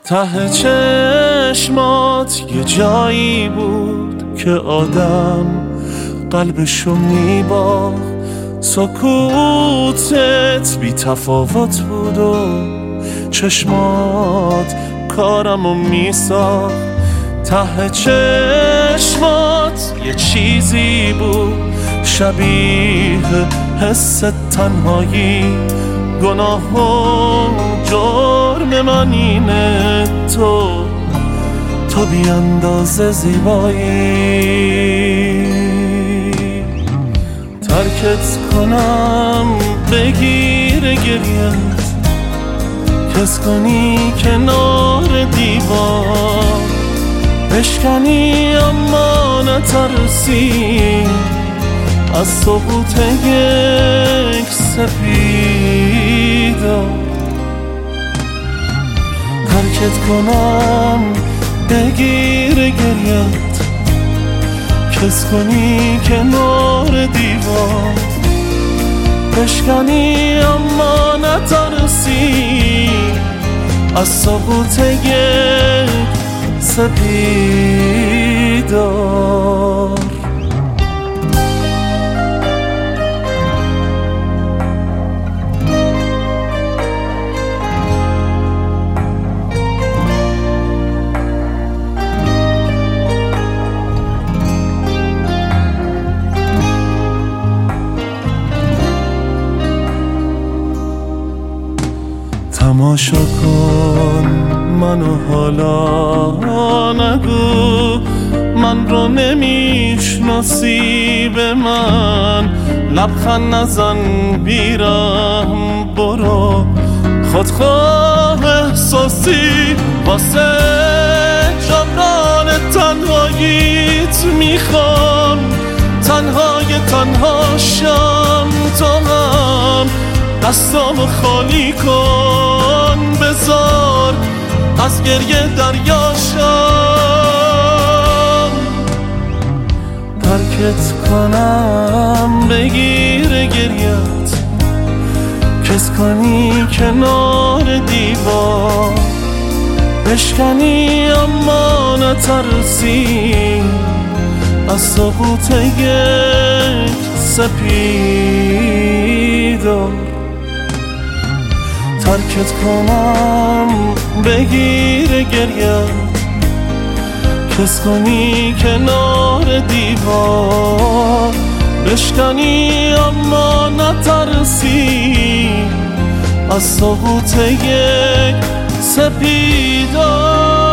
ته چشمات یه جایی بود که آدم قلبشو میباخت، سکوتت بی تفاوت بود و چشمات کارمو میساخت. ته چشمات یه چیزی بود شبیه حس تنهایی، گناه و جرم من اینه تو بی اندازه زیبایی. ترکت کنم بگیر گریت، کس کنی کنار دیوار، بشکنی اما نترسی از سقوط یک سپیدار. ترکت کنم بگیر گریت، کس کنی کنار دیوار، بشکنی اما نترسی از سقوط یک سپیدار. تماشا کن منو، حالا نگو من رو نمیشناسی، به من لبخند نزن بیرم، برو خودخواه احساسی واسه جبران تنهاییت میخوام. تنها شم تو هم دستامو خالی کن، بذار از گریه دریاشم. ترکت کنم بگیر گریت، کس کنی کنار دیوار، بشکنی اما نترسی از سقوط یک سپیدار. ترکت کنم بگیر گریت، کس کنی کنار دیوار، بشکنی اما نترسی از سقوط یک سپیدار.